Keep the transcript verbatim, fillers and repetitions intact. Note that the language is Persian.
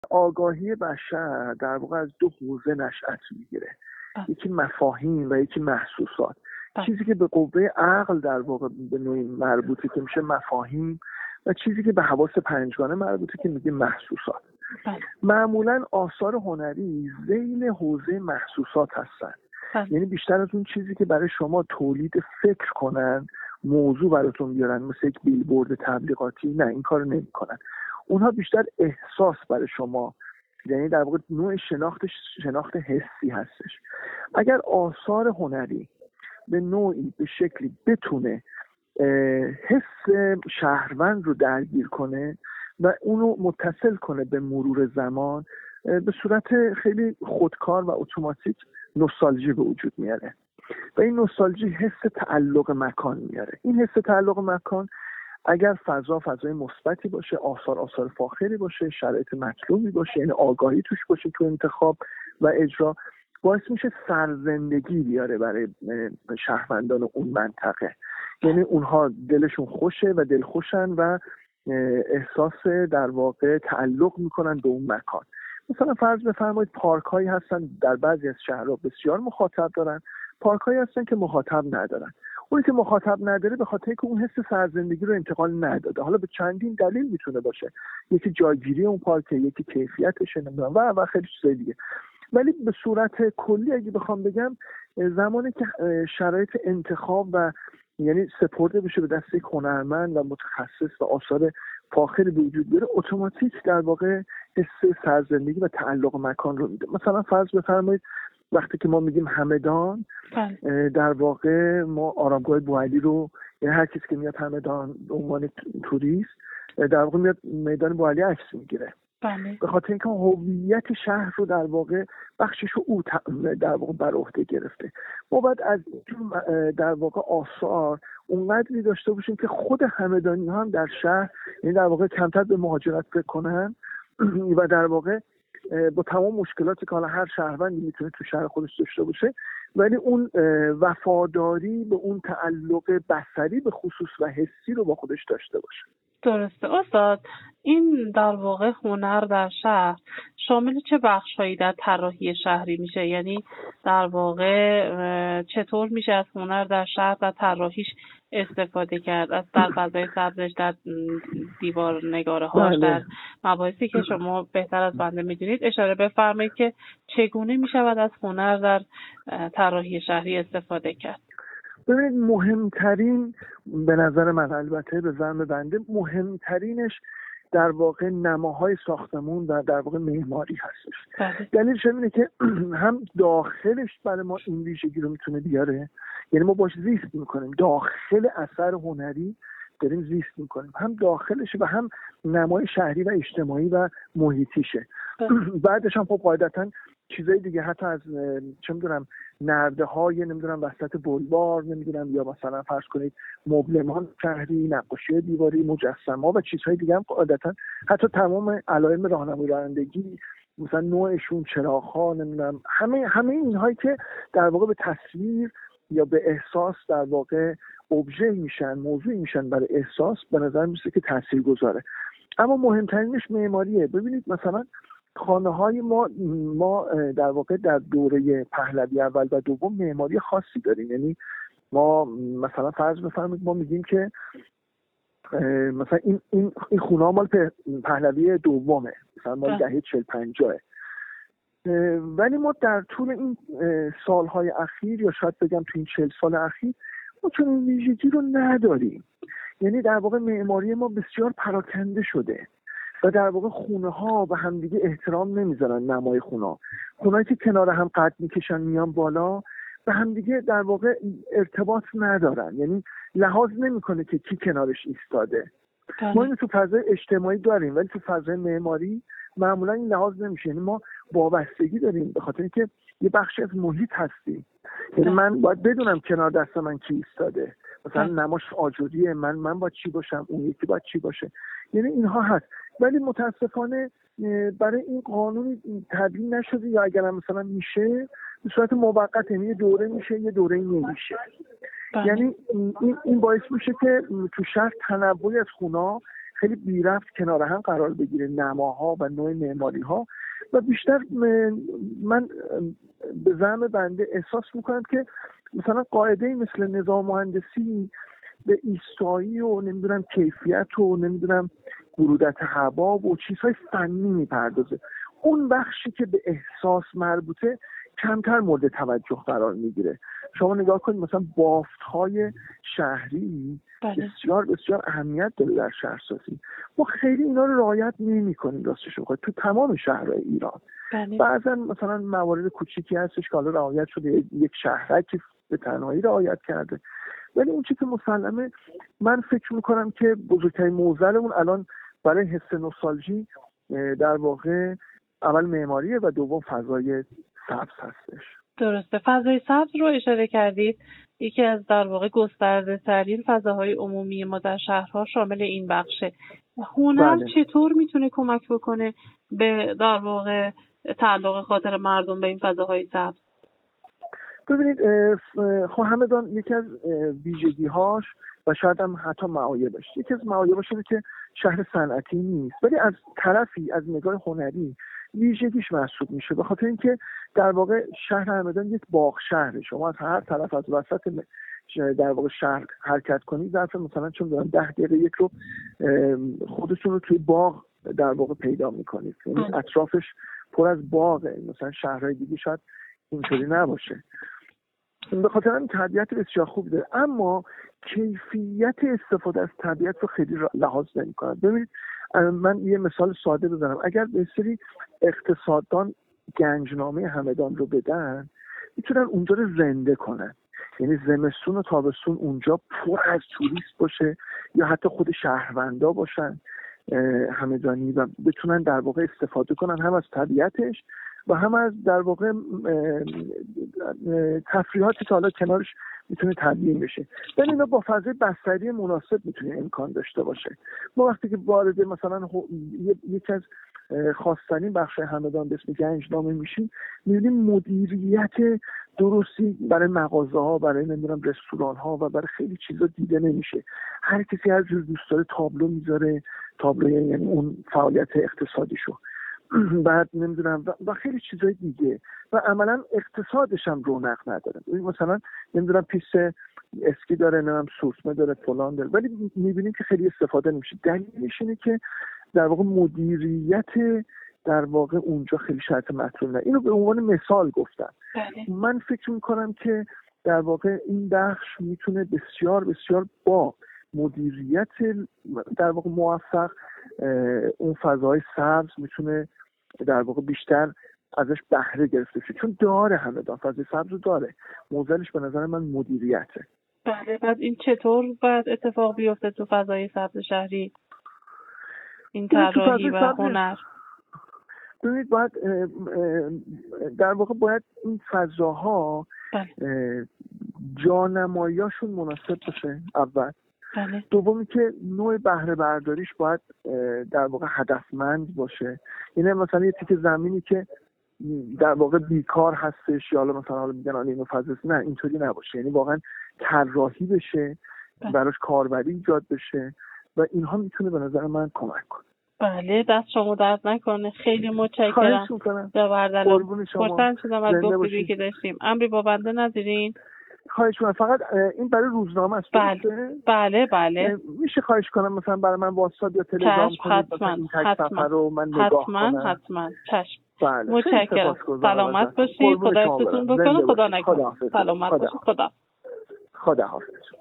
آگاهی بشر در واقع از دو حوزه نشأت میگیره، یکی مفاهیم و یکی محسوسات. چیزی که به قوه عقل در واقع به نوعی مربوطه که میشه مفاهیم و چیزی که به حواس پنجگانه مربوطه که میگه محسوسات. معمولا آثار هنری ذیل حوزه محسوسات هستن، یعنی بیشتر از اون چیزی که برای شما تولید فکر کنن موضوع براتون بیارن، مثل یک بیلبورد تبلیغاتی، نه این کارو نمیکنن. اونها بیشتر احساس برای شما، یعنی در واقع نوع شناختش شناخت حسی هستش. اگر آثار هنری به نوعی به شکلی بتونه حس شهروند رو درگیر کنه و اونو متصل کنه به مرور زمان، به صورت خیلی خودکار و اتوماتیک نوستالژی به وجود میاره و این نوستالژی حس تعلق مکان میاره. این حس تعلق مکان اگر فضا فضای مثبتی باشه، آثار آثار فاخری باشه، شرایط مطلوبی باشه، یعنی آگاهی توش باشه تو انتخاب و اجرا، باعث میشه سرزندگی بیاره برای شهروندان اون منطقه. یعنی اونها دلشون خوشه و دلخوشن و احساس در واقع تعلق میکنن به اون مکان. مثلا فرض بفرمایید پارک هایی هستن در بعضی از شهرها بسیار مخاطب دارن، پارک هایی هستن که مخاطب ندارن. اونی که مخاطب نداره به خاطر که اون حس سرزندگی رو انتقال نداده، حالا به چندین دلیل میتونه باشه، یکی جایگیری اون پارک، یکی کیفیتشه، نمیدونم و و خیلی چیزای دیگه. ولی به صورت کلی اگه بخوام بگم، زمانی که شرایط انتخاب و یعنی سپرده بشه به دست یک هنرمند و متخصص و آثار فاخری به وجود بیاره، اتوماتیک در واقع حس سرزندگی و تعلق مکان رو میده. مثلا فرض بفرمایید وقتی که ما میگیم همدان، در واقع ما آرامگاه بوعلی رو، یعنی هر کسی که میاد همدان به عنوان توریست در واقع میاد میدان بوعلی عکس میگیره. بله. به خاطر اینکه هویت شهر رو در واقع بخشش رو او در واقع بر عهده گرفته. ما باید از در واقع آثار اونقدری داشته باشیم که خود همدانی ها هم در شهر، یعنی در واقع کمتر به مهاجرت فکر کنن و در واقع با تمام مشکلاتی که حالا هر شهروندی میتونه تو شهر خودش داشته باشه، ولی اون وفاداری به اون تعلق بصری به خصوص و حسی رو با خودش داشته باشه. درسته استاد. این در واقع هنر در شهر شامل چه بخش‌هایی در طراحی شهری میشه؟ یعنی در واقع چطور میشه از هنر در شهر و طراحیش استفاده کرد؟ از در فضای سبزش، در دیوار نگاره‌هاش، در مباحثی که شما بهتر از بنده میدونید اشاره بفرمایید که چگونه میشود از هنر در طراحی شهری استفاده کرد؟ ببینید مهمترین به نظر من، البته به زعم بنده، مهمترینش در واقع نماهای ساختمون و در واقع معماری هستش. دلیلش اینه که هم داخلش برای ما این ویژگی رو میتونه بیاره، یعنی ما باش زیست میکنیم، داخل اثر هنری داریم زیست میکنیم، هم داخلش و هم نمای شهری و اجتماعی و محیطیشه. بعدش هم خب قاعدتاً چیزای دیگه، حتی از چه میدونم نرده های نمیدونم وسط بلوار، نمیدونم یا مثلا فرض کنید مبلمان شهری، نقاشی دیواری، مجسمه و چیزهای دیگه هم قاعدتاً، حتی تمام علائم راهنمایی رانندگی، مثلا نوعشون، چراغ‌ها، نمیدونم همه همه اینهایی که در واقع به تصویر یا به احساس در واقع ابژه میشن، موضوعی میشن برای احساس، به نظر میسه که تاثیرگذاره. اما مهمترینش معماریه. ببینید مثلا خانه‌های ما ما در واقع در دوره پهلوی اول و دوم معماری خاصی داریم. یعنی ما مثلا فرض بفرمایید ما میگیم که مثلا این این این خونه مال پهلوی دومه، مثلا مال دهه چهل پنجاه، ولی ما در طول این سالهای اخیر یا شاید بگم تو این چهل سال اخیر ما چون ویژگی رو نداریم. یعنی در واقع معماری ما بسیار پراکنده شده و در واقع خونه ها به هم دیگه احترام نمیذارن. نمای خونه ها خونهایی که کنار هم قد میکشن میان بالا، به هم دیگه در واقع ارتباط ندارن، یعنی لحاظ نمیکنه که کی کنارش ایستاده. ما اینو تو فضای اجتماعی داریم ولی تو فضای معماری معمولا این لحاظ نمیشه. یعنی ما وابستگی داریم به خاطر اینکه یه بخشی از محیط هستی. یعنی من باید بدونم کنار دست من کی ایستاده، مثلا نماش آجوریه، من من باید چی باشم، اون یکی باید چی باشه. یعنی اینها هست، ولی متاسفانه برای این قانون تبیین نشده، یا اگر هم مثلا میشه به صورت موقت، یعنی یه دوره میشه یه دوره نمیشه. یعنی این این باعث میشه که تو شهر تنوعی از خونه‌ها خیلی بی ربط کنار هم قرار بگیره، نماها و نوع معماری ها، و بیشتر من به زعم بنده احساس میکنم که مثلا قاعده مثل نظام مهندسی به ایستایی و نمیدونم کیفیت و نمیدونم برودت هوا و چیزهای فنی میپردازه. اون بخشی که به احساس مربوطه کمتر مورد توجه قرار میگیره. شما نگاه کنید مثلا بافت‌های شهری بسیار بسیار اهمیت داره در شهرسازی. ما خیلی اینا رو رعایت نمی‌کنیم راستش بخواد تو تمام شهرهای ایران. بله. بعضا مثلا موارد کوچیکی هستش که حالا رعایت شده، یک شهرک به تنهایی رعایت کرده، ولی اون چیزی که مسلمه من فکر میکنم که بزرگترین معضلمون الان برای حس نوستالژی در واقع اول معماریه و دوم فضای سبز هستش. درسته. فضای سبز رو اشاره کردید. یکی از در واقع گسترده ترین فضاهای عمومی ما در شهرها شامل این بخشه. هنر بله. چطور میتونه کمک بکنه به در واقع تعلق خاطر مردم به این فضاهای سبز؟ ببینید خب همدان یکی از ویژگی‌هاش و شاید هم حتی معایبش، یکی از معایبش اینه که شهر صنعتی نیست، ولی از طرفی از نگاه هنری ویژگیش محسوب میشه، به خاطر اینکه در واقع شهر همدان یک باغ شهره. شما از هر طرف از وسط در واقع شهر حرکت کنید ظرف مثلا چون دارن ده دقیقه یک رو خودتون رو توی باغ در واقع پیدا میکنید، یعنی اطرافش پر از باغه. مثلا شهرهای دیگه شاید اینطوری نباشه. به خاطر این طبیعت بسیار خوب داره، اما کیفیت استفاده از طبیعت رو خیلی لحاظ نمی‌کنه. ببینید من یه مثال ساده بزنم. اگر به سری اقتصاددان گنجنامه همدان رو بدن، میتونن اونجا رو زنده کنن، یعنی زمستون و تابستون اونجا پر از توریست باشه یا حتی خود شهروندا باشن همدانی و بتونن در واقع استفاده کنن هم از طبیعتش و هم از در واقع تفریحاتی که حالا کنارش میتونه تبیین بشه. ولی اینا با فضای بستری مناسب میتونه امکان داشته باشه. ما وقتی که وارد مثلا یکی از خواستنی بخش همدان به اسم گنجنامه میشیم، میبینیم مدیریت درستی برای مغازه ها، برای نمیدونم رستوران ها و برای خیلی چیزا دیده نمیشه. هر کسی هر جور دوست داره تابلو میذاره، تابلو یعنی اون فعالیت اقتصادیشو، بعد نمیدونم و خیلی چیزای دیگه و عملا اقتصادش هم رونق نداره. مثلا نمیدونم پیست اسکی داره، نمیدونم سورسمه داره، فلان داره، ولی میبینیم که خیلی استفاده نمیشه. دلیلش اینه که در واقع مدیریت در واقع اونجا خیلی شرط مطلوب نه. اینو به عنوان مثال گفتم. بله. من فکر میکنم که در واقع این بخش میتونه بسیار بسیار با مدیریت در واقع موفق اون فضای سبز میتونه در واقع بیشتر ازش بهره گرفته شه، چون داره همدان فضای سبز رو داره. موضوعش به نظر من مدیریته. بله. بعد این چطور باید اتفاق بیفته تو فضای سبز شهری؟ این طراحی و هنر ببینید باید در واقع باید این فضاها جانماییاشون مناسب باشه اول. بله. دومی که نوع بهره برداریش باید در واقع هدفمند باشه. یعنی مثلا یه تیکه زمینی که در واقع بیکار هستش یا حالا مثلا حالا میگن آن اینو فضاست، نه اینطوری نباشه. یعنی واقعا طراحی بشه، براش کاربری ایجاد بشه و اینها میتونه به نظر من کمک کنه. بله، دست شما درد نکنه. خیلی متشکرم. خواهش میکنم. قربون شما. خوشحال شدم از گفتگویی که داشتیم. امری با بنده ندارین؟ خواهش میکنم. فقط این برای روزنامه است. بله بله بله. میشه خواهش کنم مثلا برای من واتساپ یا تلگرام کنید مثلا این تک سفر رو من نگاه کنم؟ حتما حتما. چشم. بله. متشکرم. سلامت باشید. خدا حفظتون بکنه. خدا نکنه. سلامت باشید. خدا. خدا حافظ.